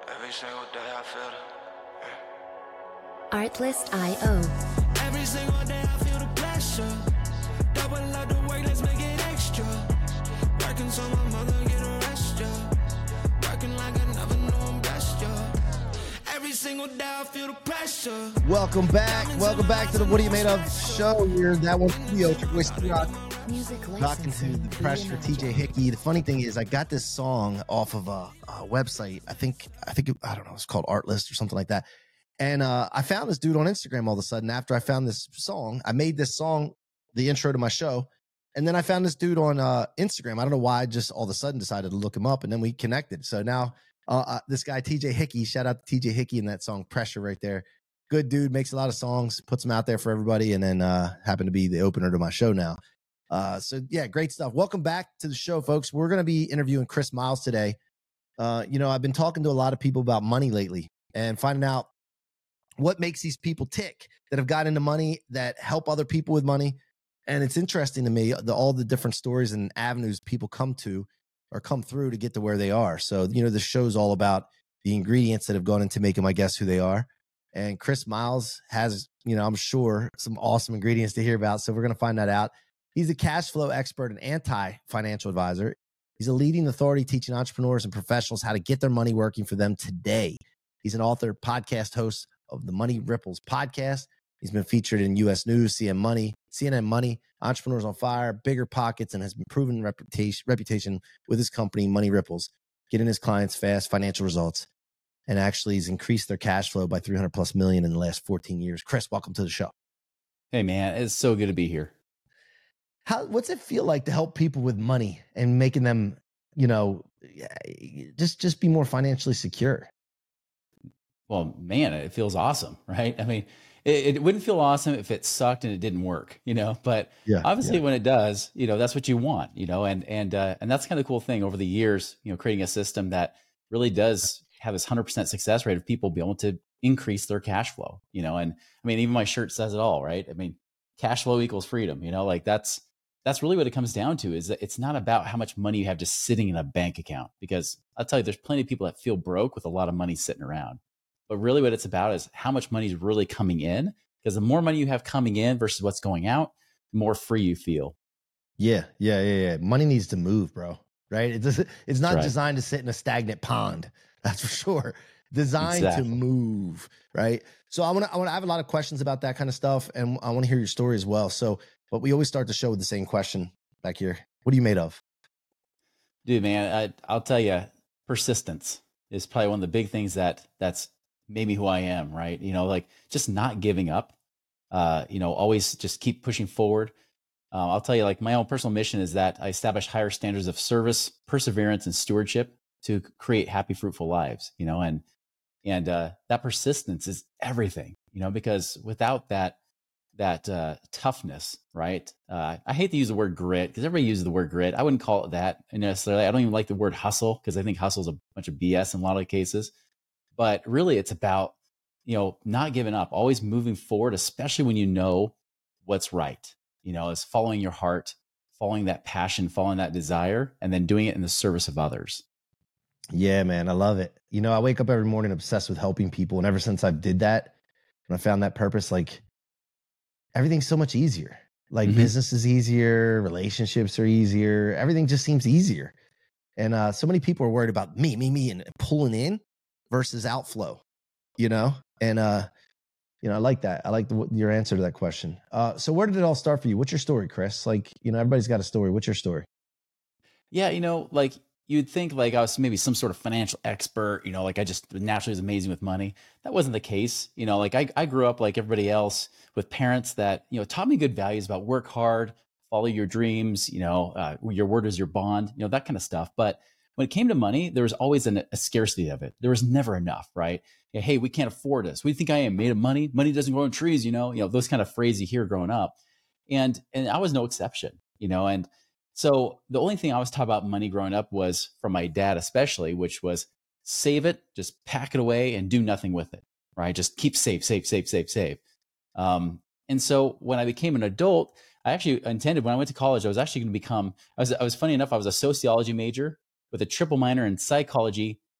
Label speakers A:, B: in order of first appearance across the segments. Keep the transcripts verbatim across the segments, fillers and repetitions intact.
A: Every single day I feel the
B: Artlist dot io.
C: Every single day I feel the pressure. Double up the work, let's make it extra. Working so my mother get a rest, yeah. Working like I never knew I'm best, yeah. Every single day I feel the pressure.
D: Welcome back. Welcome back to the What Are You Made Of show here. That one studio, Triple Voice Rock. Talking to the press for T J Hickey. The funny thing is, I got this song off of a, a website. I think, I think, it, I don't know, it's called Artlist or something like that. And uh, I found this dude on Instagram all of a sudden. After I found this song, I made this song the intro to my show. And then I found this dude on uh, Instagram. I don't know why I just all of a sudden decided to look him up, and then we connected. So now uh, uh, this guy, T J Hickey, shout out to T J Hickey in that song Pressure right there. Good dude, makes a lot of songs, puts them out there for everybody, and then uh, happened to be the opener to my show now. Uh, so yeah, great stuff. Welcome back to the show, folks. We're going to be interviewing Chris Miles today. Uh, you know, I've been talking to a lot of people about money lately and finding out what makes these people tick that have got into money, that help other people with money. And it's interesting to me, the, all the different stories and avenues people come to or come through to get to where they are. So, you know, the show's all about the ingredients that have gone into making my guests who they are. And Chris Miles has, you know, I'm sure some awesome ingredients to hear about. So we're going to find that out. He's a cash flow expert and anti-financial advisor. He's a leading authority teaching entrepreneurs and professionals how to get their money working for them today. He's an author, podcast host of the Money Ripples podcast. He's been featured in U S News, C N N Money, C N N Money, Entrepreneurs on Fire, Bigger Pockets, and has been proven reputation, reputation with his company, Money Ripples, getting his clients fast financial results. And actually he's increased their cash flow by three hundred plus million in the last fourteen years. Chris, welcome to the show.
E: Hey man, it's so good to be here.
D: How, what's it feel like to help people with money and making them, you know, just, just be more financially secure?
E: Well, man, it feels awesome, right? I mean, it, it wouldn't feel awesome if it sucked and it didn't work, you know, but
D: yeah,
E: obviously
D: yeah.
E: when it does, you know, that's what you want, you know, and, and, uh, and that's kind of the cool thing over the years, you know, creating a system that really does have this one hundred percent success rate of people being able to increase their cash flow, you know, and I mean, even my shirt says it all, right? I mean, cash flow equals freedom, you know, like that's, that's really what it comes down to, is that it's not about how much money you have just sitting in a bank account, because I'll tell you, there's plenty of people that feel broke with a lot of money sitting around. But really what it's about is how much money is really coming in, because the more money you have coming in versus what's going out, the more free you feel.
D: Yeah, yeah, yeah, yeah. Money needs to move, bro. Right? It doesn't, it's not
E: Right.
D: designed to sit in a stagnant pond. That's for sure. Designed
E: Exactly.
D: to move, right? So I want to, I want to have a lot of questions about that kind of stuff, and I want to hear your story as well. So, but we always start the show with the same question back here. What are you made of?
E: Dude, man, I, I'll tell you, persistence is probably one of the big things that that's made me who I am, right? You know, like just not giving up, uh, you know, always just keep pushing forward. Uh, I'll tell you, like my own personal mission is that I establish higher standards of service, perseverance, and stewardship to create happy, fruitful lives, you know, and, and, uh, that persistence is everything, you know, because without that, that, uh, toughness, right? Uh, I hate to use the word grit, because everybody uses the word grit. I wouldn't call it that necessarily. I don't even like the word hustle, because I think hustle is a bunch of B S in a lot of cases, but really it's about, you know, not giving up, always moving forward, especially when you know what's right, you know, is following your heart, following that passion, following that desire, and then doing it in the service of others.
D: Yeah, man, I love it. You know, I wake up every morning obsessed with helping people. And ever since I did that, and I found that purpose, like everything's so much easier. Like
E: Mm-hmm.
D: business is easier, relationships are easier. Everything just seems easier. And uh, so many people are worried about me, me, me, and pulling in versus outflow, you know? And, uh, you know, I like that. I like the, your answer to that question. Uh, so where did it all start for you? What's your story, Chris? Like, you know, everybody's got a story. What's your story?
E: Yeah, you know, like you'd think like I was maybe some sort of financial expert, you know, like I just naturally was amazing with money. That wasn't the case. You know, like I, I grew up like everybody else with parents that, you know, taught me good values about work hard, follow your dreams, you know, uh, your word is your bond, you know, that kind of stuff. But when it came to money, there was always an, a scarcity of it. There was never enough, right? Yeah, hey, we can't afford this. What do you think I am, made of money? Money doesn't grow on trees, you know, you know, those kind of phrases you hear growing up. And, and I was no exception, you know, and so the only thing I was taught about money growing up was from my dad, especially, which was save it, just pack it away and do nothing with it, right? Just keep save, save, save, save, save. Um, and so when I became an adult, I actually intended, when I went to college, I was actually going to become, I was, I was funny enough, I was a sociology major with a triple minor in psychology,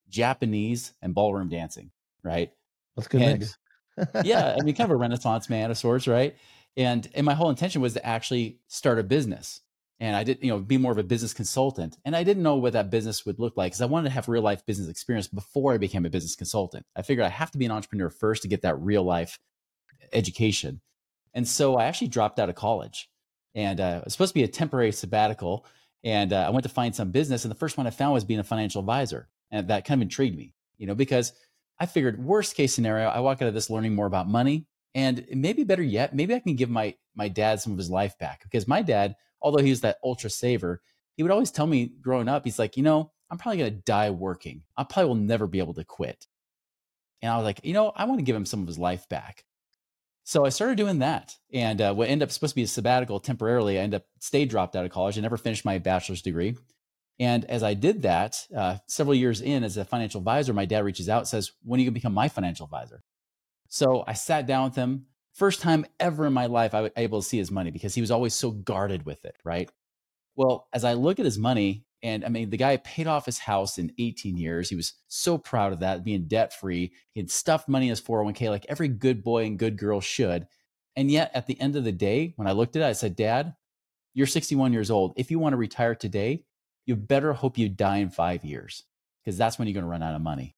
E: Japanese, and ballroom dancing, right?
D: That's good
E: And
D: mix.
E: yeah, I mean, kind of a Renaissance man of sorts, right? And and my whole intention was to actually start a business, and I did, you know, be more of a business consultant. And I didn't know what that business would look like because I wanted to have real life business experience before I became a business consultant. I figured I have to be an entrepreneur first to get that real life education. And so I actually dropped out of college, and uh, it was supposed to be a temporary sabbatical. And uh, I went to find some business, and the first one I found was being a financial advisor, and that kind of intrigued me, you know, because I figured worst case scenario, I walk out of this learning more about money, and maybe better yet, maybe I can give my my dad some of his life back, because my dad, although he was that ultra saver, he would always tell me growing up, he's like, you know, I'm probably going to die working. I probably will never be able to quit. And I was like, you know, I want to give him some of his life back. So I started doing that, and uh, what ended up supposed to be a sabbatical temporarily, I ended up stayed dropped out of college. I never finished my bachelor's degree. And as I did that, uh, several years in as a financial advisor, my dad reaches out and says, when are you going to become my financial advisor? So I sat down with him. First time ever in my life I was able to see his money, because he was always so guarded with it, right? Well, as I look at his money, and I mean, the guy paid off his house in eighteen years. He was so proud of that, being debt free. He had stuffed money in his four oh one k like every good boy and good girl should. And yet at the end of the day, when I looked at it, I said, Dad, you're sixty-one years old. If you want to retire today, you better hope you die in five years, because that's when you're going to run out of money.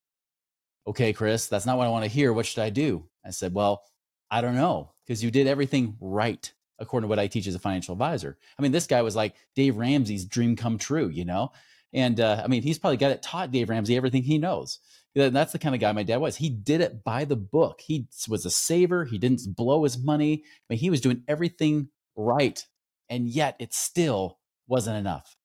E: Okay, Chris, that's not what I want to hear. What should I do? I said, well, I don't know, because you did everything right, according to what I teach as a financial advisor. I mean, this guy was like Dave Ramsey's dream come true, you know? And uh, I mean, he's probably got it taught Dave Ramsey everything he knows. That's the kind of guy my dad was. He did it by the book. He was a saver. He didn't blow his money. I mean, he was doing everything right. And yet it still wasn't enough.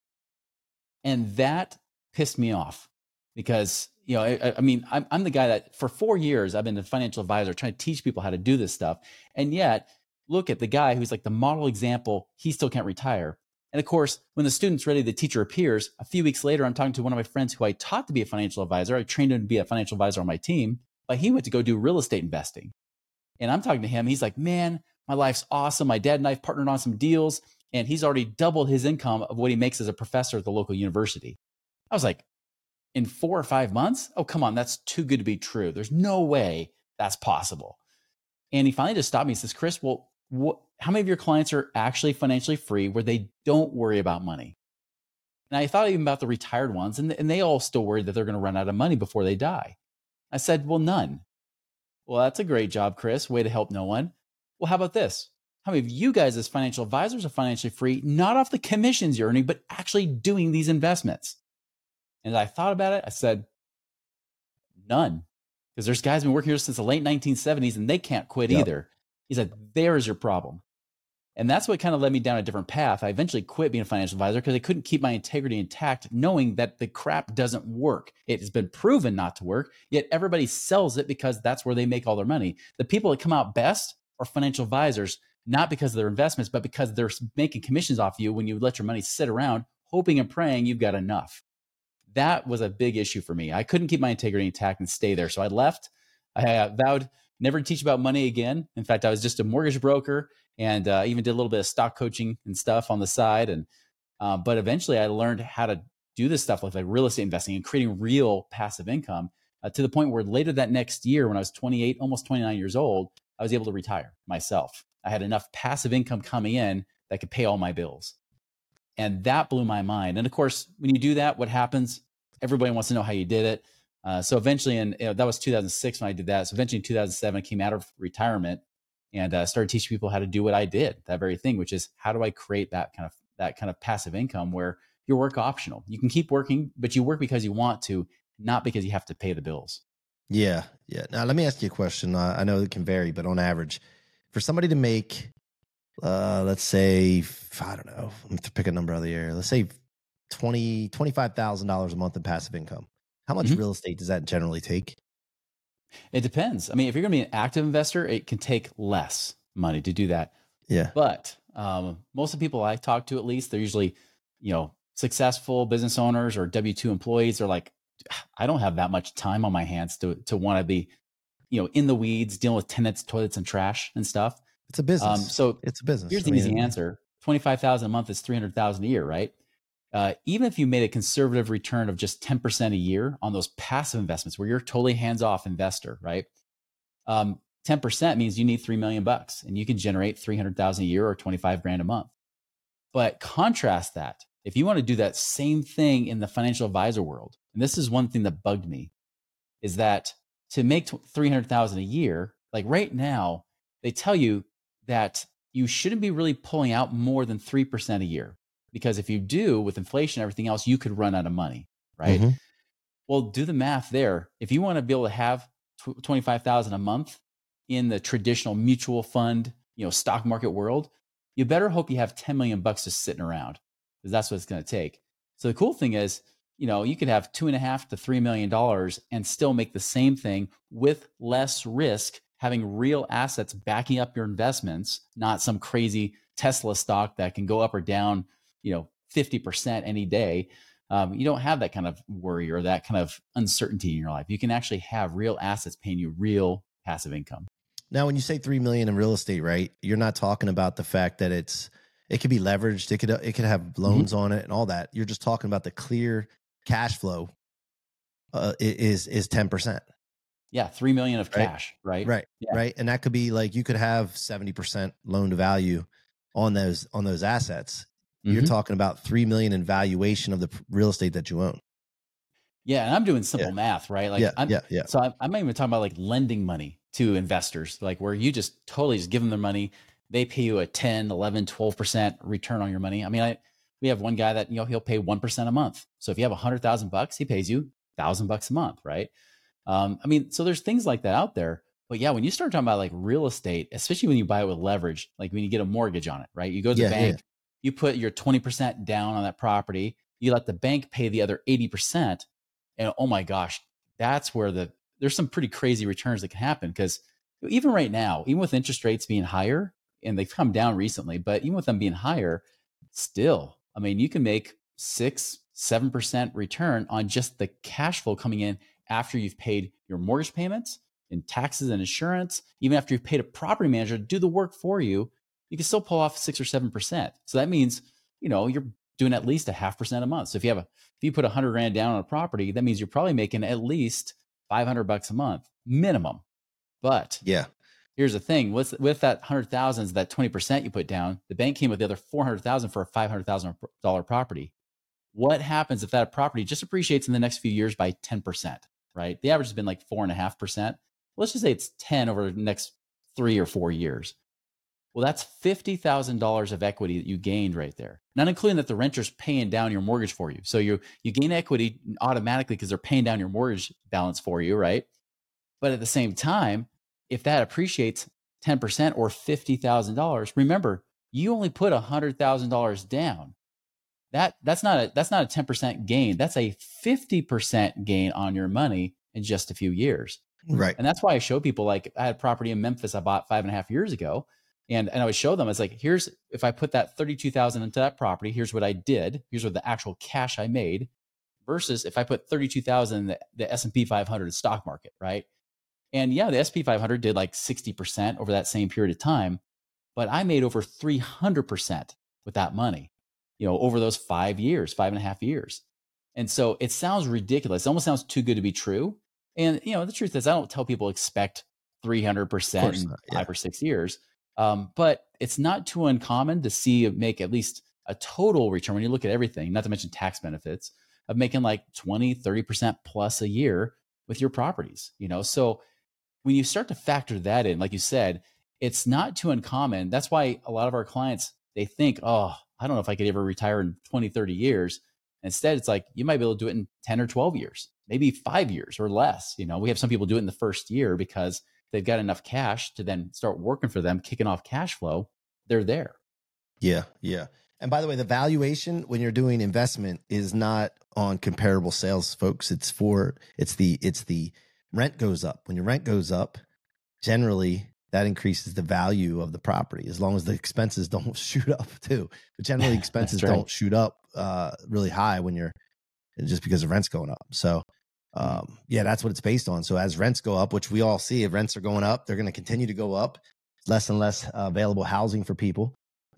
E: And that pissed me off, because, you know, I, I mean, I'm, I'm the guy that for four years, I've been a financial advisor trying to teach people how to do this stuff. And yet look at the guy who's like the model example. He still can't retire. And of course, when the student's ready, the teacher appears. A few weeks later, I'm talking to one of my friends who I taught to be a financial advisor. I trained him to be a financial advisor on my team, but he went to go do real estate investing. And I'm talking to him. He's like, man, my life's awesome. My dad and I have partnered on some deals, and he's already doubled his income of what he makes as a professor at the local university. I was like, in four or five months? Oh, come on. That's too good to be true. There's no way that's possible. And he finally just stopped me and says, Chris, well, what, how many of your clients are actually financially free where they don't worry about money? And I thought even about the retired ones, and, and they all still worry that they're going to run out of money before they die. I said, well, none. Well, that's a great job, Chris. Way to help no one. Well, how about this? How many of you guys as financial advisors are financially free, not off the commissions you're earning, but actually doing these investments? And as I thought about it, I said, none. Because there's guys been working here since the late nineteen seventies, and they can't quit yep. either. He said, there's your problem. And that's what kind of led me down a different path. I eventually quit being a financial advisor because I couldn't keep my integrity intact, knowing that the crap doesn't work. It has been proven not to work, yet everybody sells it because that's where they make all their money. The people that come out best are financial advisors, not because of their investments, but because they're making commissions off you when you let your money sit around, hoping and praying you've got enough. That was a big issue for me. I couldn't keep my integrity intact and stay there. So I left. I vowed never to teach about money again. In fact, I was just a mortgage broker, and uh, even did a little bit of stock coaching and stuff on the side. And uh, but eventually I learned how to do this stuff like, like real estate investing and creating real passive income uh, to the point where later that next year, when I was twenty-eight, almost twenty-nine years old, I was able to retire myself. I had enough passive income coming in that could pay all my bills. And that blew my mind. And of course, when you do that, what happens? Everybody wants to know how you did it. Uh, so eventually, and you know, that was two thousand six when I did that. So eventually in two thousand seven, I came out of retirement and uh, started teaching people how to do what I did, that very thing, which is how do I create that kind of that kind of passive income where you're work optional. You can keep working, but you work because you want to, not because you have to pay the bills.
D: Yeah, yeah. Now let me ask you a question. Uh, I know it can vary, but on average, for somebody to make, uh, let's say, I don't know, I'm to pick a number out of the air. Let's say twenty, twenty-five thousand dollars a month in passive income. How much mm-hmm. real estate does that generally take?
E: It depends. I mean, if you're going to be an active investor, it can take less money to do that.
D: Yeah.
E: But um, most of the people I talk to, at least, they're usually, you know, successful business owners or W two employees. They're like, I don't have that much time on my hands to to want to be, you know, in the weeds, dealing with tenants, toilets, and trash and stuff.
D: It's a business. Um,
E: so
D: it's a business.
E: Here's
D: I
E: the
D: mean,
E: easy answer. twenty-five thousand a month is three hundred thousand a year, right? uh, even if you made a conservative return of just ten percent a year on those passive investments where you're totally hands-off investor, right? Um, ten percent means you need three million bucks and you can generate three hundred thousand a year or twenty-five grand a month. But contrast that. If you want to do that same thing in the financial advisor world, and this is one thing that bugged me, is that to make three hundred thousand a year, like right now, they tell you that you shouldn't be really pulling out more than three percent a year. Because if you do, with inflation and everything else, you could run out of money, right? Mm-hmm. Well, do the math there. If you want to be able to have twenty-five thousand a month in the traditional mutual fund, you know, stock market world, you better hope you have ten million bucks just sitting around, because that's what it's going to take. So the cool thing is, you know, you could have two and a half to three million dollars and still make the same thing with less risk, having real assets backing up your investments, not some crazy Tesla stock that can go up or down, you know, fifty percent any day. Um, you don't have that kind of worry or that kind of uncertainty in your life. You can actually have real assets paying you real passive income.
D: Now, when you say three million in real estate, right, you're not talking about the fact that it's, it could be leveraged. It could, it could have loans mm-hmm. on it and all that. You're just talking about the clear cash flow uh, is, is ten percent.
E: Yeah. three million of cash, right?
D: Right. Right.
E: Yeah.
D: Right. And that could be like, you could have seventy percent loan to value on those, on those assets. Mm-hmm. You're talking about three million in valuation of the real estate that you own.
E: Yeah. And I'm doing simple
D: yeah.
E: math, right? Like,
D: yeah,
E: I'm,
D: yeah, yeah.
E: So I'm, I'm not even talking about like lending money to investors, like where you just totally just give them their money. They pay you a ten, eleven, twelve percent return on your money. I mean, I, we have one guy that, you know, he'll pay one percent a month. So if you have a hundred thousand bucks, he pays you a thousand bucks a month. Right. Um, I mean, so there's things like that out there, but yeah, when you start talking about like real estate, especially when you buy it with leverage, like when you get a mortgage on it, right? You go to
D: yeah,
E: the bank,
D: yeah.
E: you put your twenty percent down on that property, you let the bank pay the other eighty percent. And oh my gosh, that's where the, there's some pretty crazy returns that can happen. Because even right now, even with interest rates being higher, and they've come down recently, but even with them being higher, still, I mean, you can make six, seven percent return on just the cash flow coming in after you've paid your mortgage payments and taxes and insurance. Even after you've paid a property manager to do the work for you, you can still pull off six or seven percent. So that means, you know, you're doing at least a half percent a month. So if you have a, if you put a hundred grand down on a property, that means you're probably making at least five hundred bucks a month minimum. But
D: yeah,
E: here's the thing with, with that hundred thousands, that twenty percent you put down, the bank came with the other four hundred thousand for a five hundred thousand dollars property. What happens if that property just appreciates in the next few years by ten percent, right? The average has been like four and a half percent. Let's just say it's ten over the next three or four years. Well, that's fifty thousand dollars of equity that you gained right there, not including that the renter's paying down your mortgage for you. So you, you gain equity automatically because they're paying down your mortgage balance for you, right? But at the same time, if that appreciates ten percent or fifty thousand dollars, remember, you only put one hundred thousand dollars down. That, that's not a, that's not a ten percent gain. That's a fifty percent gain on your money in just a few years.
D: Right.
E: And that's why I show people, like I had property in Memphis I bought five and a half years ago. And, and I would show them, it's like, here's, if I put that thirty-two thousand into that property, here's what I did. Here's what the actual cash I made versus if I put thirty-two thousand in the, the S and P five hundred stock market, right? And yeah, the S and P five hundred did like sixty percent over that same period of time, but I made over three hundred percent with that money, you know, over those five years, five and a half years. And so it sounds ridiculous. It almost sounds too good to be true. And, you know, the truth is I don't tell people expect three hundred percent in
D: not, yeah.
E: five or six years. Um, but it's not too uncommon to see it make at least a total return when you look at everything, not to mention tax benefits, of making like twenty, thirty percent plus a year with your properties, you know? So when you start to factor that in, like you said, it's not too uncommon. That's why a lot of our clients, they think, oh, I don't know if I could ever retire in twenty, thirty years. Instead, it's like, you might be able to do it in ten or twelve years, maybe five years or less. You know, we have some people do it in the first year because they've got enough cash to then start working for them, kicking off cash flow. They're there.
D: Yeah. Yeah. And by the way, the valuation when you're doing investment is not on comparable sales, folks. It's for, it's the, it's the rent goes up. When your rent goes up, generally that increases the value of the property as long as the expenses don't shoot up too. But generally expenses right. don't shoot up uh, really high when you're just because the rent's going up. So um, yeah, that's what it's based on. So as rents go up, which we all see, if rents are going up, they're going to continue to go up. Less and less uh, available housing for people.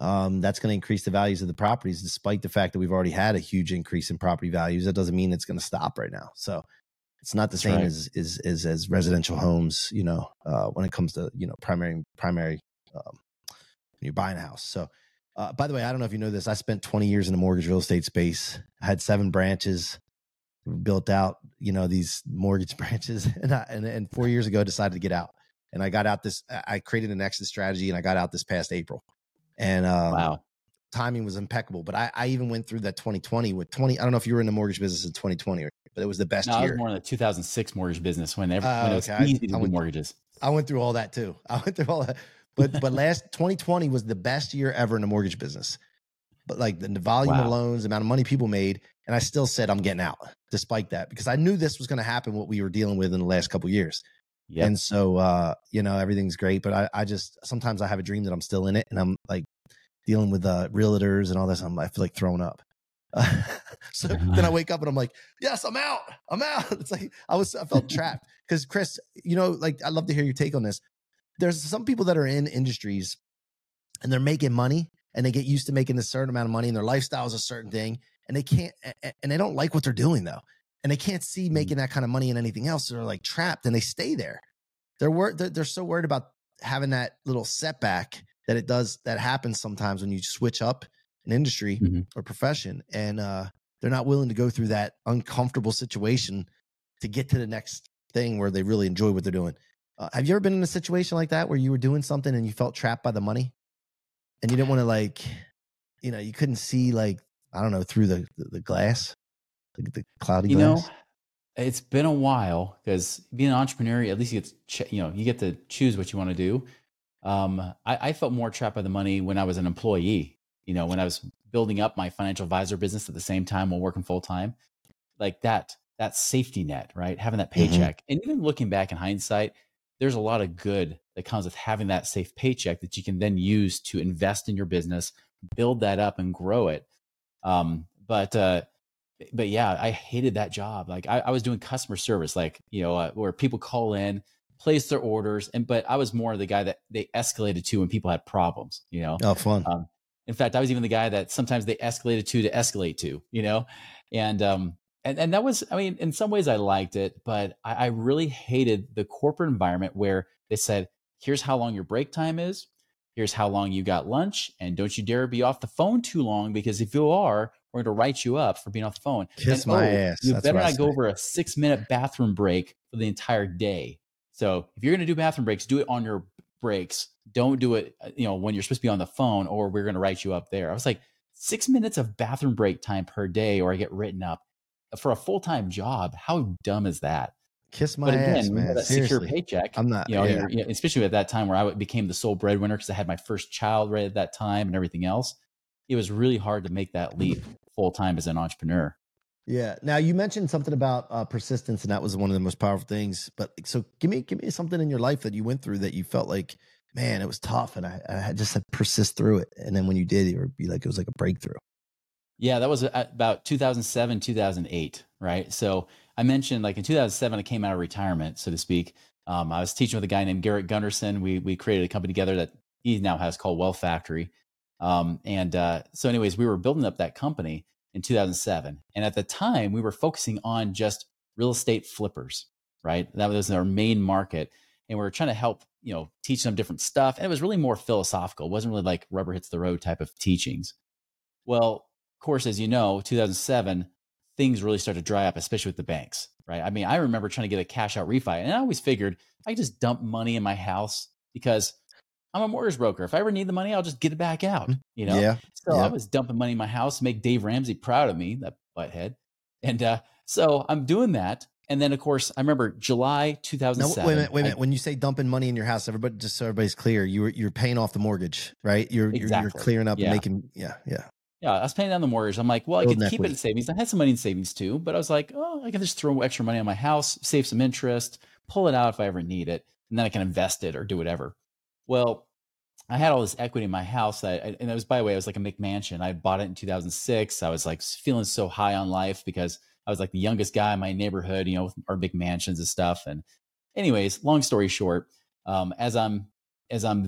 D: Um, that's going to increase the values of the properties, despite the fact that we've already had a huge increase in property values. That doesn't mean it's going to stop right now. So it's not the
E: That's
D: same
E: right.
D: as, as, as, as residential homes, you know, uh, when it comes to, you know, primary, primary, um, when you're buying a house. So, uh, by the way, I don't know if you know this, I spent twenty years in the mortgage real estate space. I had seven branches, built out, you know, these mortgage branches, and I, and, and four years ago decided to get out. And I got out this, I created an exit strategy, and I got out this past April. And um,
E: Wow.
D: timing was impeccable. But I, I even went through that twenty twenty with twenty. I don't know if you were in the mortgage business in twenty twenty, but it was the best
E: No, I
D: year.
E: was more in the two thousand six mortgage business when, every,
D: Uh,
E: when it was
D: okay. I-
E: easy to
D: I
E: do
D: went-
E: mortgages.
D: I went through all that too. I went through all that. But but last twenty twenty was the best year ever in the mortgage business. But like the, the volume
E: Wow.
D: of loans, the amount of money people made, and I still said I'm getting out despite that, because I knew this was going to happen, what we were dealing with in the last couple of years.
E: Yep.
D: And so, uh, you know, everything's great, but I, I just, sometimes I have a dream that I'm still in it, and I'm like dealing with uh, realtors and all this. I'm, I feel like throwing up. Uh, so then I wake up and I'm like, yes, I'm out. I'm out. It's like, I was, I felt trapped. Cause Chris, you know, like, I'd love to hear your take on this. There's some people that are in industries and they're making money, and they get used to making a certain amount of money, and their lifestyle is a certain thing, and they can't, and they don't like what they're doing though. And they can't see making that kind of money in anything else. So they're like trapped, and they stay there. They're wor- they're, they're so worried about having that little setback that it does, that happens sometimes when you switch up an industry
E: Mhm.
D: or profession, and uh, they're not willing to go through that uncomfortable situation to get to the next thing where they really enjoy what they're doing. Uh, have you ever been in a situation like that where you were doing something and you felt trapped by the money, and you didn't want to, like, you know, you couldn't see, like, I don't know, through the the, the glass, the, the cloudy
E: You know,
D: glass?
E: it's been a while, because being an entrepreneur, at least you get to, ch- you know, you get to choose what you want to do. Um, I, I felt more trapped by the money when I was an employee, you know, when I was building up my financial advisor business at the same time while working full time, like that, that safety net, right? Having that
D: Mhm.
E: paycheck. And even looking back in hindsight, there's a lot of good that comes with having that safe paycheck that you can then use to invest in your business, build that up and grow it. Um, but, uh, but yeah, I hated that job. Like I, I was doing customer service, like, you know, uh, where people call in, place their orders. And, but I was more the guy that they escalated to when people had problems, you know?
D: Oh, fun.
E: Um, in fact, I was even the guy that sometimes they escalated to to escalate to, you know? And, um, and, and that was, I mean, in some ways I liked it, but I, I really hated the corporate environment where they said, here's how long your break time is. Here's how long you got lunch. And don't you dare be off the phone too long, because if you are, we're going to write you up for being off the phone.
D: Kiss
E: And,
D: my
E: oh,
D: ass.
E: you
D: That's
E: better
D: what I
E: not go
D: say.
E: over a six minute bathroom break for the entire day. So if you're going to do bathroom breaks, do it on your breaks. Don't do it, you know, when you're supposed to be on the phone, or we're going to write you up there. I was like, six minutes of bathroom break time per day, or I get written up for a full-time job. How dumb is that?
D: Kiss my
E: But again,
D: ass,
E: you
D: man.
E: have that
D: Seriously.
E: secure paycheck.
D: I'm not,
E: You know,
D: yeah.
E: you're, you know, especially at that time where I became the sole breadwinner because I had my first child right at that time and everything else. It was really hard to make that leap full time as an entrepreneur.
D: Yeah. Now, you mentioned something about uh, persistence, and that was one of the most powerful things. But so give me, give me something in your life that you went through that you felt like, man, it was tough, and I, I just had to persist through it. And then when you did, it would be like, it was like a breakthrough.
E: Yeah, that was about two thousand seven, two thousand eight, right? So I mentioned, like, in two thousand seven, I came out of retirement, so to speak. Um, I was teaching with a guy named Garrett Gunderson. We we created a company together that he now has called Wealth Factory. Um, and uh, so anyways, we were building up that company in two thousand seven. And at the time, we were focusing on just real estate flippers, right? That was our main market. And we were trying to help, you know, teach them different stuff. And it was really more philosophical. It wasn't really like rubber hits the road type of teachings. Well, of course, as you know, two thousand seven, things really started to dry up, especially with the banks, right? I mean, I remember trying to get a cash out refi, and I always figured I could just dump money in my house because I'm a mortgage broker. If I ever need the money, I'll just get it back out, you know?
D: Yeah.
E: So
D: yeah.
E: I was dumping money in my house, make Dave Ramsey proud of me, that butthead. And uh, so I'm doing that. And then, of course, I remember July two thousand seven.
D: No, wait a minute, wait a minute.
E: I,
D: when you say dumping money in your house, everybody, just so everybody's clear, you were, you're paying off the mortgage, right? You're,
E: exactly.
D: you're, you're clearing up
E: yeah.
D: and making, yeah, yeah.
E: Yeah, I was paying down the mortgage. I'm like, well, I
D: Building
E: could keep
D: equity.
E: it in savings. I had some money in savings too, but I was like, oh, I can just throw extra money on my house, save some interest, pull it out if I ever need it, and then I can invest it or do whatever. Well, I had all this equity in my house, that I, and it was, by the way, it was like a McMansion. I bought it in two thousand six. I was like feeling so high on life because I was like the youngest guy in my neighborhood, you know, with our big mansions and stuff. And anyways, long story short, um, as I'm as I'm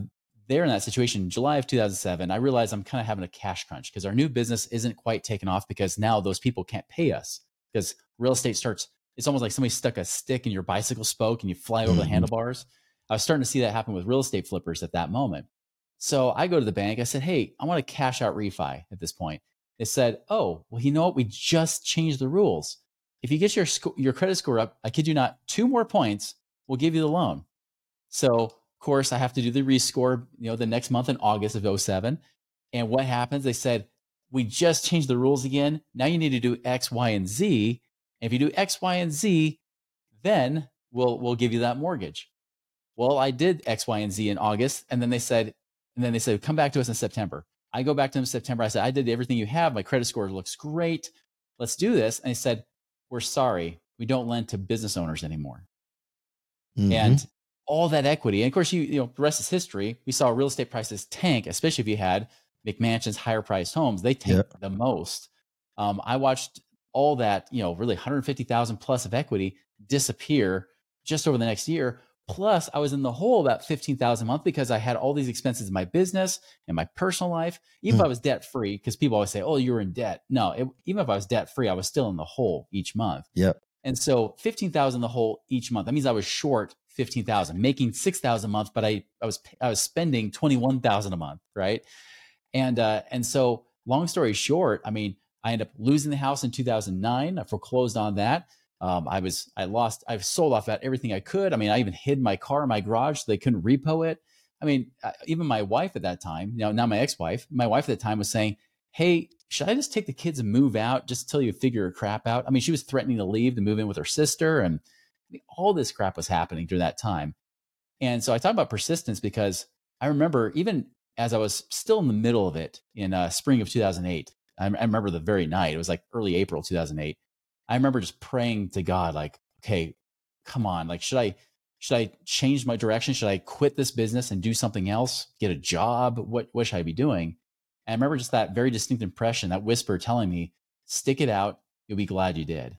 E: there in that situation, July of two thousand seven, I realized I'm kind of having a cash crunch because our new business isn't quite taken off because now those people can't pay us because real estate starts, it's almost like somebody stuck a stick in your bicycle spoke and you fly over mm-hmm. the handlebars. I was starting to see that happen with real estate flippers at that moment. So I go to the bank. I said, hey, I want to cash out refi at this point. They said, oh, well, you know what? We just changed the rules. If you get your sc- your credit score up, I kid you not, two more points, we'll give you the loan. So of course I have to do the rescore, you know, the next month in August of oh seven. And what happens? They said, we just changed the rules again. Now you need to do X, Y, and Z. And if you do X, Y, and Z, then we'll we'll give you that mortgage. Well, I did X, Y, and Z in August. And then they said, and then they said, come back to us in September. I go back to them in September. I said, I did everything you have. My credit score looks great. Let's do this. And they said, we're sorry. We don't lend to business owners anymore. Mm-hmm. And all that equity. And of course, you, you know, the rest is history. We saw real estate prices tank, especially if you had McMansion's higher priced homes. They tanked yep. the most. Um, I watched all that, you know, really one hundred fifty thousand plus of equity disappear just over the next year. Plus, I was in the hole about fifteen thousand a month because I had all these expenses in my business and my personal life. Even mm. if I was debt free, because people always say, "Oh, you're in debt." No, it, even if I was debt free, I was still in the hole each month.
D: Yep.
E: And so, fifteen thousand the hole each month. That means I was short fifteen thousand, making six thousand a month, but I I was I was spending twenty one thousand a month, right? And uh, and so, long story short, I mean, I ended up losing the house in two thousand nine. I foreclosed on that. Um, I was, I lost, I've sold off about everything I could. I mean, I even hid my car in my garage so they couldn't repo it. I mean, even my wife at that time, you know, now my ex-wife, my wife at the time was saying, hey, should I just take the kids and move out just until you figure your crap out? I mean, she was threatening to leave to move in with her sister. And I mean, all this crap was happening during that time. And so I talk about persistence because I remember even as I was still in the middle of it in uh, spring of two thousand eight, I, I remember the very night, it was like early April two thousand eight. I remember just praying to God, like, okay, come on. Like, should I, should I change my direction? Should I quit this business and do something else? Get a job? What, what should I be doing? And I remember just that very distinct impression, that whisper telling me, stick it out. You'll be glad you did.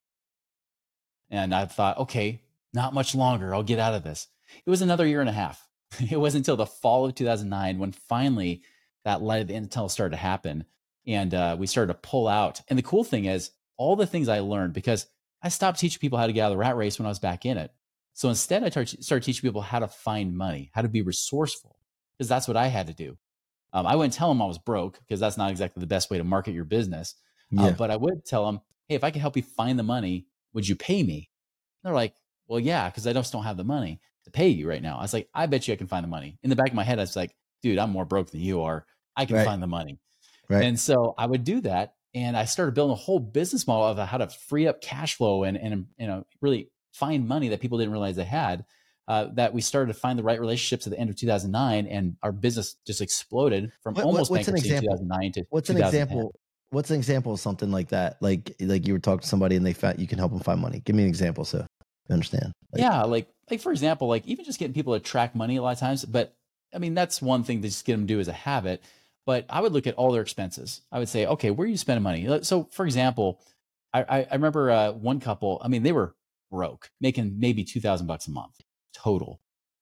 E: And I thought, okay, not much longer. I'll get out of this. It was another year and a half. It wasn't until the fall of two thousand nine when finally that light at the end of the tunnel started to happen. And uh, we started to pull out. And the cool thing is, all the things I learned, because I stopped teaching people how to get out of the rat race when I was back in it. So instead, I started teaching people how to find money, how to be resourceful, because that's what I had to do. Um, I wouldn't tell them I was broke, because that's not exactly the best way to market your business. Yeah. Uh, but I would tell them, hey, if I could help you find the money, would you pay me? And they're like, well, yeah, because I just don't have the money to pay you right now. I was like, I bet you I can find the money. In the back of my head, I was like, dude, I'm more broke than you are. I can right. find the money. Right. And so I would do that. And I started building a whole business model of how to free up cash flow and, and you know, really find money that people didn't realize they had. Uh, that we started to find the right relationships at the end of two thousand nine, and our business just exploded from what, almost what's bankruptcy in two thousand nine to
D: what's an example? What's an example of something like that? Like like you were talking to somebody and they found you can help them find money. Give me an example so I understand.
E: Like, yeah, like like for example, like even just getting people to track money a lot of times. But I mean, that's one thing to just get them to do as a habit. But I would look at all their expenses. I would say, okay, where are you spending money? So for example, I, I, I remember uh, one couple, I mean, they were broke, making maybe two thousand bucks a month total.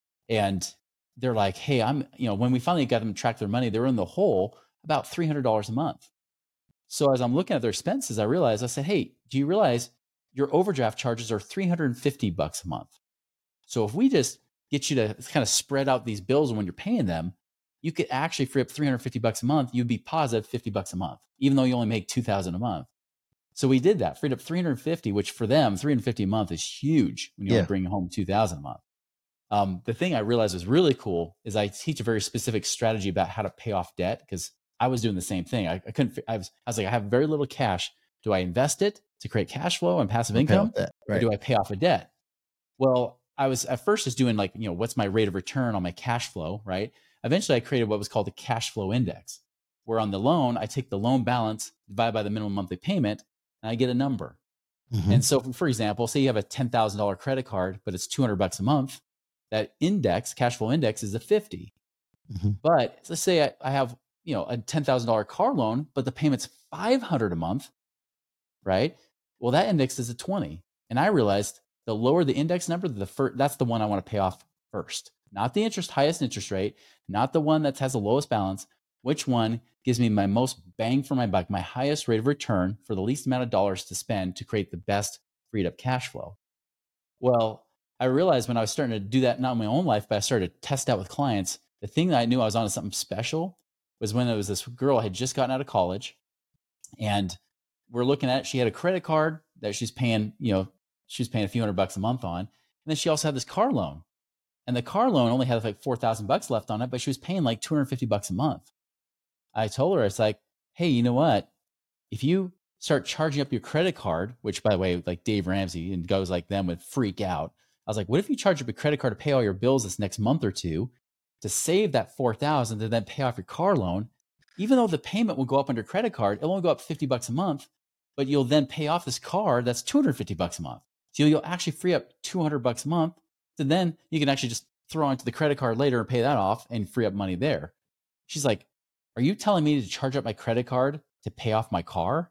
E: And they're like, hey, I'm, you know, when we finally got them to track their money, they were in the hole about three hundred dollars a month. So as I'm looking at their expenses, I realized, I said, hey, do you realize your overdraft charges are three hundred fifty bucks a month? So if we just get you to kind of spread out these bills when you're paying them, you could actually free up three hundred fifty bucks a month. You'd be positive fifty bucks a month, even though you only make two thousand a month. So we did that, freed up three hundred fifty, which for them, three hundred fifty a month is huge when you yeah. only bring home two thousand a month. Um, the thing I realized was really cool is I teach a very specific strategy about how to pay off debt, because I was doing the same thing. I, I couldn't, I was, I was like, I have very little cash. Do I invest it to create cash flow and passive income? Right. Or do I pay off a debt? Well, I was at first just doing like, you know, what's my rate of return on my cash flow, right? Eventually, I created what was called a cash flow index, where on the loan, I take the loan balance divided by the minimum monthly payment, and I get a number. Mm-hmm. And so, for example, say you have a ten thousand dollars credit card, but it's two hundred bucks a month. That index, cash flow index, is a fifty. Mm-hmm. But let's say I, I have, you know, a ten thousand dollars car loan, but the payment's five hundred dollars a month, right? Well, that index is a twenty. And I realized the lower the index number, the first, that's the one I want to pay off first. not the interest, highest interest rate, not the one that has the lowest balance. Which one gives me my most bang for my buck, my highest rate of return for the least amount of dollars to spend to create the best freed up cash flow? Well, I realized when I was starting to do that, not in my own life, but I started to test out with clients, the thing that I knew I was on to something special was when there was this girl had just gotten out of college, and we're looking at it. She had a credit card that she's paying, you know, she was paying a few hundred bucks a month on. And then she also had this car loan, and the car loan only had like four thousand bucks left on it, but she was paying like two hundred fifty bucks a month. I told her, it's like, hey, you know what? If you start charging up your credit card, which by the way, like Dave Ramsey and guys like them would freak out. I was like, what if you charge up your credit card to pay all your bills this next month or two to save that four thousand to then pay off your car loan? Even though the payment will go up on your credit card, it'll only go up fifty bucks a month, but you'll then pay off this car that's two hundred fifty bucks a month. So you'll actually free up two hundred bucks a month. So then you can actually just throw onto the credit card later and pay that off and free up money there. She's like, are you telling me to charge up my credit card to pay off my car?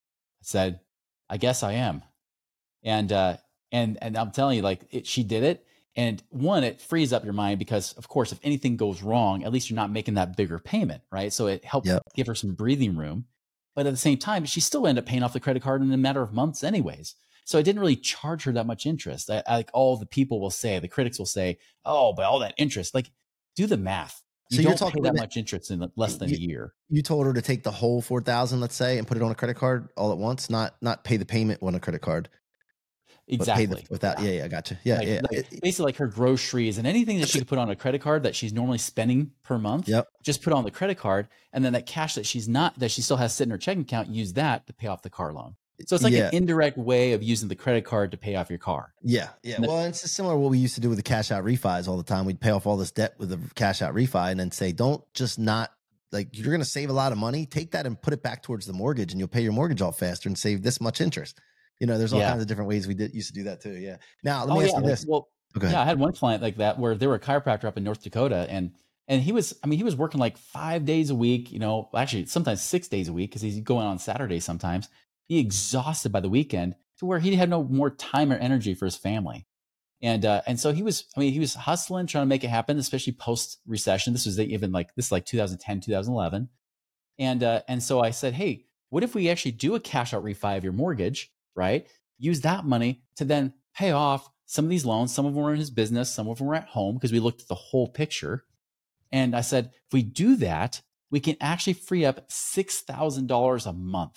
E: I said, I guess I am. And, uh, and, and I'm telling you, like it, she did it. And one, it frees up your mind because of course, if anything goes wrong, at least you're not making that bigger payment, right? So it helped yep. give her some breathing room. But at the same time, she still ended up paying off the credit card in a matter of months anyways. So I didn't really charge her that much interest. I, I, like all the people will say, the critics will say, oh, but all that interest, like do the math. You so don't you're talking pay that much interest in less than
D: you,
E: a year.
D: You told her to take the whole four thousand, let's say, and put it on a credit card all at once, not not pay the payment on a credit card.
E: Exactly.
D: Pay the, without, yeah. yeah, yeah, I got you. Yeah,
E: like,
D: yeah.
E: Like, basically, like her groceries and anything that she could put on a credit card that she's normally spending per month.
D: Yep.
E: Just put on the credit card, and then that cash that she's not, that she still has sitting in her checking account, use that to pay off the car loan. So it's like yeah. an indirect way of using the credit card to pay off your car.
D: Yeah, yeah. And well, the, it's just similar to what we used to do with the cash out refis all the time. We'd pay off all this debt with the cash out refi, and then say, don't just not like you're going to save a lot of money. Take that and put it back towards the mortgage, and you'll pay your mortgage off faster and save this much interest. You know, there's all yeah. kinds of different ways we did used to do that too. Yeah. Now let me oh, ask
E: yeah.
D: you this.
E: Well, okay. yeah, I had one client like that where they were a chiropractor up in North Dakota, and and he was, I mean, he was working like five days a week. You know, actually sometimes six days a week because he's going on Saturdays sometimes. He exhausted by the weekend to where he had no more time or energy for his family. And, uh, and so he was, I mean, he was hustling, trying to make it happen, especially post recession. This was even like, this is like two thousand ten, two thousand eleven. And, uh, and so I said, hey, what if we actually do a cash out refi of your mortgage, right? Use that money to then pay off some of these loans. Some of them were in his business. Some of them were at home because we looked at the whole picture. And I said, if we do that, we can actually free up six thousand dollars a month.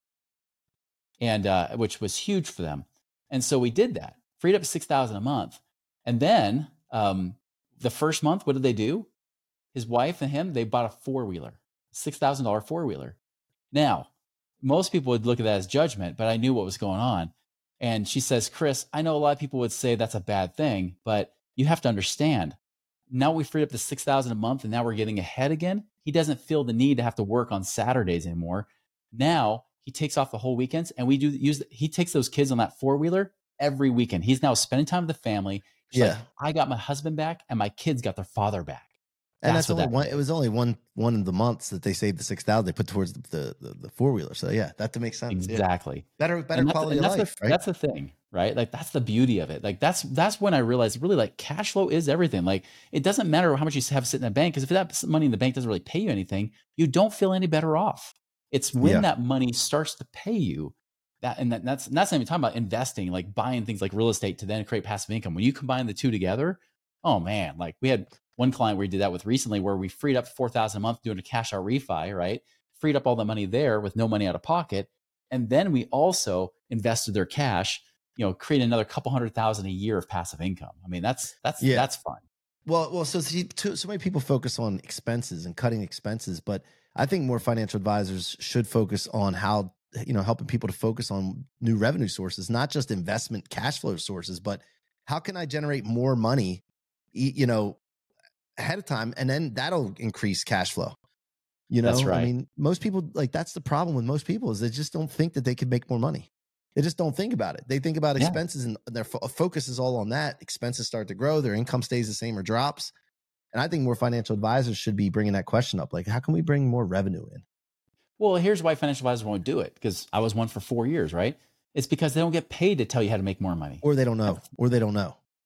E: And uh, which was huge for them. And so we did that, freed up six thousand dollars a month. And then um, the first month, what did they do? His wife and him, they bought a four-wheeler, six thousand dollars four-wheeler. Now, most people would look at that as judgment, but I knew what was going on. And she says, Chris, I know a lot of people would say that's a bad thing, but you have to understand. Now we freed up the six thousand dollars a month, and now we're getting ahead again. He doesn't feel the need to have to work on Saturdays anymore. Now, he takes off the whole weekends, and we do use, he takes those kids on that four wheeler every weekend. He's now spending time with the family. He's yeah. Like, I got my husband back and my kids got their father back.
D: And that's, that's only that one, it was only one, one of the months that they saved the six thousand they put towards the, the, the four wheeler. So yeah, that makes sense.
E: Exactly.
D: Yeah. Better, better quality
E: of
D: life.
E: The,
D: right?
E: That's the thing, right? Like that's the beauty of it. Like that's, that's when I realized really like cash flow is everything. Like it doesn't matter how much you have sitting in the bank. Cause if that money in the bank doesn't really pay you anything, you don't feel any better off. It's when yeah. that money starts to pay you that, and that, that's, that's not even talking about investing, like buying things like real estate to then create passive income. When you combine the two together, oh man, like we had one client we did that with recently where we freed up four thousand dollars a month doing a cash out refi, right? Freed up all the money there with no money out of pocket. And then we also invested their cash, you know, create another couple hundred thousand a year of passive income. I mean, that's, that's, yeah. that's fun.
D: Well, well, so, so many people focus on expenses and cutting expenses, but I think more financial advisors should focus on how, you know, helping people to focus on new revenue sources, not just investment cash flow sources, but how can I generate more money, you know, ahead of time, and then that'll increase cash flow. You know,
E: that's right.
D: I mean, most people, like, that's the problem with most people is they just don't think that they could make more money. They just don't think about it. They think about yeah. expenses, and their fo- focus is all on that. Expenses start to grow, their income stays the same or drops. And I think more financial advisors should be bringing that question up. Like, how can we bring more revenue in?
E: Well, here's why financial advisors won't do it. Because I was one for four years, right? It's because they don't get paid to tell you how to make more money.
D: Or they don't know. Or they don't know.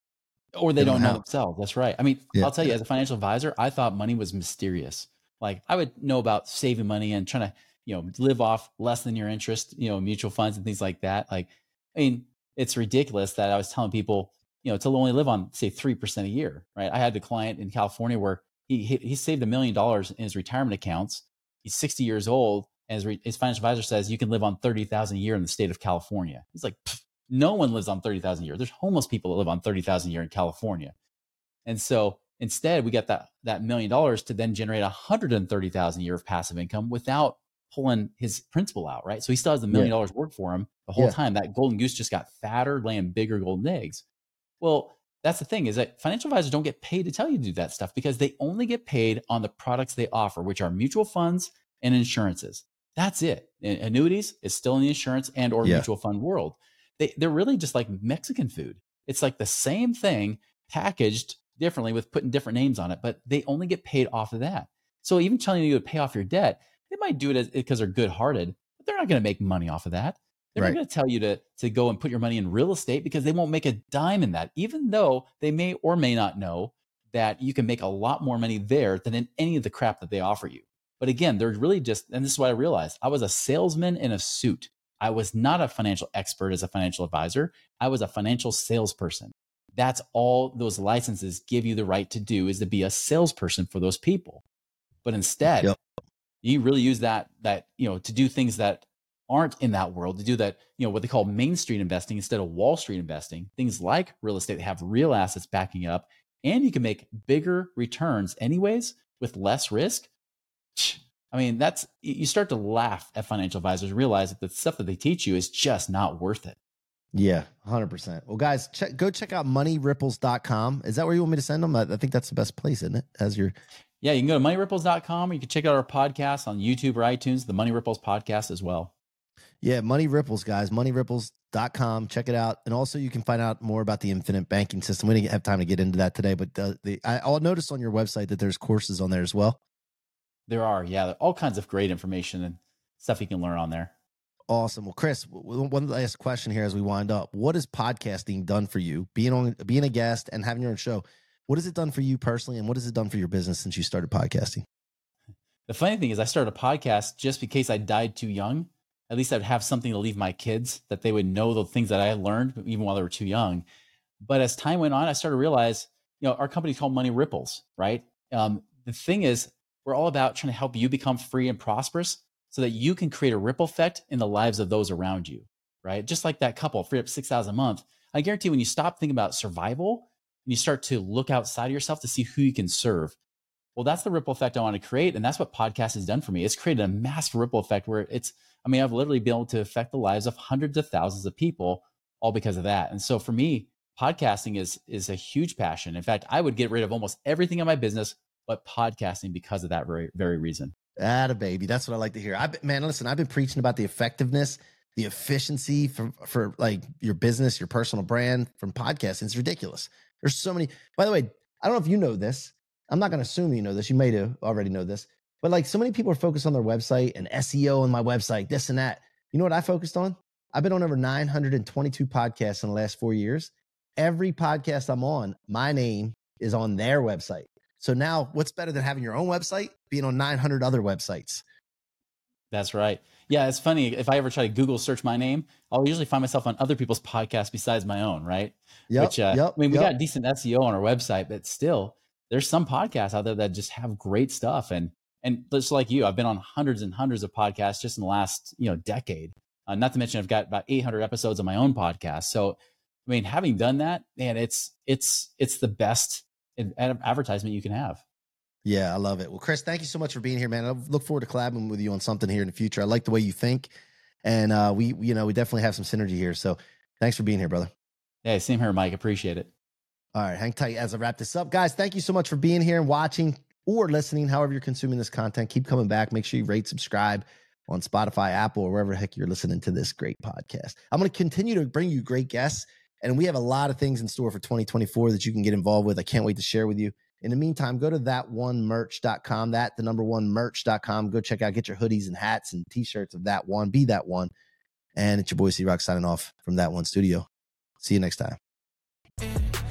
E: Or they, they don't, don't know how. themselves. That's right. I mean, yeah. I'll tell you, as a financial advisor, I thought money was mysterious. Like I would know about saving money and trying to, you know, live off less than your interest, you know, mutual funds and things like that. Like, I mean, it's ridiculous that I was telling people, you know, to only live on, say, three percent a year, right? I had the client in California where he he, he saved a million dollars in his retirement accounts. He's sixty years old. And his, re, his financial advisor says you can live on thirty thousand a year in the state of California. He's like, no one lives on thirty thousand a year. There's homeless people that live on thirty thousand a year in California. And so instead we got that, that million dollars to then generate one hundred thirty thousand a year of passive income without pulling his principal out, right? So he still has the million dollars work for him the whole yeah. time. That golden goose just got fatter, laying bigger golden eggs. Well, that's the thing, is that financial advisors don't get paid to tell you to do that stuff because they only get paid on the products they offer, which are mutual funds and insurances. That's it. And annuities is still in the insurance and or yeah. mutual fund world. They, they're really just like Mexican food. It's like the same thing packaged differently with putting different names on it, but they only get paid off of that. So even telling you to pay off your debt, they might do it as, because they're good-hearted, but they're not going to make money off of that. They're right. not going to tell you to, to go and put your money in real estate because they won't make a dime in that, even though they may or may not know that you can make a lot more money there than in any of the crap that they offer you. But again, they're really just, and this is what I realized, I was a salesman in a suit. I was not a financial expert as a financial advisor. I was a financial salesperson. That's all those licenses give you the right to do, is to be a salesperson for those people. But instead, yep. you really use that, that, you know, to do things that aren't in that world, to do that, you know, what they call Main Street investing instead of Wall Street investing, things like real estate that have real assets backing up, and you can make bigger returns anyways with less risk. I mean, that's, you start to laugh at financial advisors, realize that the stuff that they teach you is just not worth it.
D: Yeah, one hundred percent. Well, guys, check, go check out money ripples dot com. Is that where you want me to send them? I, I think that's the best place, isn't it? As your
E: Yeah, you can go to money ripples dot com, or you can check out our podcast on YouTube or iTunes, the Money Ripples podcast as well.
D: Yeah, Money Ripples, guys, money ripples dot com. Check it out. And also you can find out more about the infinite banking system. We didn't have time to get into that today, but the, the I, I'll notice on your website that there's courses on there as well.
E: There are, yeah, there are all kinds of great information and stuff you can learn on there.
D: Awesome. Well, Chris, one last question here as we wind up. What has podcasting done for you? Being on, being a guest and having your own show, what has it done for you personally, and what has it done for your business since you started podcasting?
E: The funny thing is I started a podcast just in case I died too young. At least I'd have something to leave my kids, that they would know the things that I learned even while they were too young. But as time went on, I started to realize, you know, our company's called Money Ripples, right? Um, the thing is, we're all about trying to help you become free and prosperous so that you can create a ripple effect in the lives of those around you, right? Just like that couple free up six thousand dollars a month. I guarantee when you stop thinking about survival and you start to look outside of yourself to see who you can serve, well, that's the ripple effect I want to create. And that's what podcast has done for me. It's created a massive ripple effect where it's, I mean, I've literally been able to affect the lives of hundreds of thousands of people all because of that. And so for me, podcasting is, is a huge passion. In fact, I would get rid of almost everything in my business but podcasting because of that very, very reason.
D: Atta baby. That's what I like to hear. I man, listen, I've been preaching about the effectiveness, the efficiency for, for like your business, your personal brand from podcasting. It's ridiculous. There's so many, by the way, I don't know if you know this. I'm not going to assume you know this. You may have already know this, but like so many people are focused on their website and S E O on my website, this and that. You know what I focused on? I've been on over nine hundred twenty-two podcasts in the last four years. Every podcast I'm on, my name is on their website. So now what's better than having your own website, being on nine hundred other websites?
E: That's right. Yeah, it's funny. If I ever try to Google search my name, I'll usually find myself on other people's podcasts besides my own, right?
D: Yep,
E: Which, uh,
D: yep,
E: I mean, we
D: yep.
E: got decent S E O on our website, but still, there's some podcasts out there that just have great stuff. And and just like you, I've been on hundreds and hundreds of podcasts just in the last, you know, decade. Uh, not to mention, I've got about eight hundred episodes on my own podcast. So, I mean, having done that, man, it's it's it's the best advertisement you can have.
D: Yeah, I love it. Well, Chris, thank you so much for being here, man. I look forward to collabing with you on something here in the future. I like the way you think, and uh, we, you know, we definitely have some synergy here. So, thanks for being here, brother.
E: Hey, same here, Mike. Appreciate it.
D: All right, hang tight as I wrap this up, guys. Thank you so much for being here and watching or listening. However you're consuming this content, keep coming back. Make sure you rate, subscribe on Spotify, Apple, or wherever the heck you're listening to this great podcast. I'm going to continue to bring you great guests. And we have a lot of things in store for twenty twenty-four that you can get involved with. I can't wait to share with you. In the meantime, go to that one merch dot com, that the number one merch dot com. Go check out, get your hoodies and hats and t-shirts of That One. Be That One. And it's your boy C-Rock signing off from That One Studio. See you next time.